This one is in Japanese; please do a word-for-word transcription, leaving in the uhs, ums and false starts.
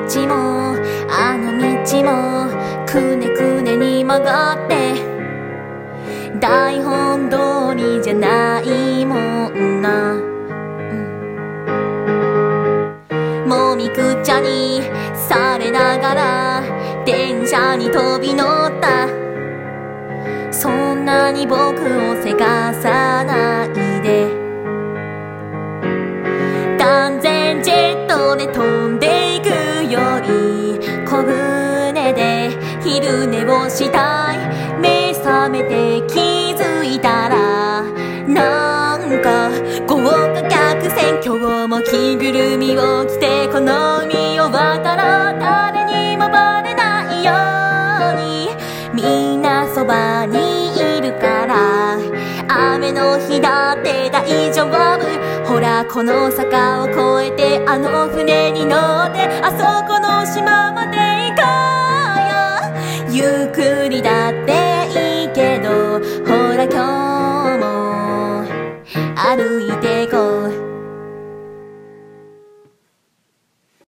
道もあの道もくねくねに曲がって台本通りじゃないもんな、うん、もみくちゃにされながら電車に飛び乗った。そんなに僕をせかさないで、断然ジェットで飛んでいくより小舟で昼寝をしたい。目覚めて気づいたらなんか豪華客船、今日も着ぐるみを着てこの海を渡ら誰にもバレないようにみんなそばにいるから、雨の日だって大丈夫。ほらこの坂を越えてあの船に乗ってあそこの島まで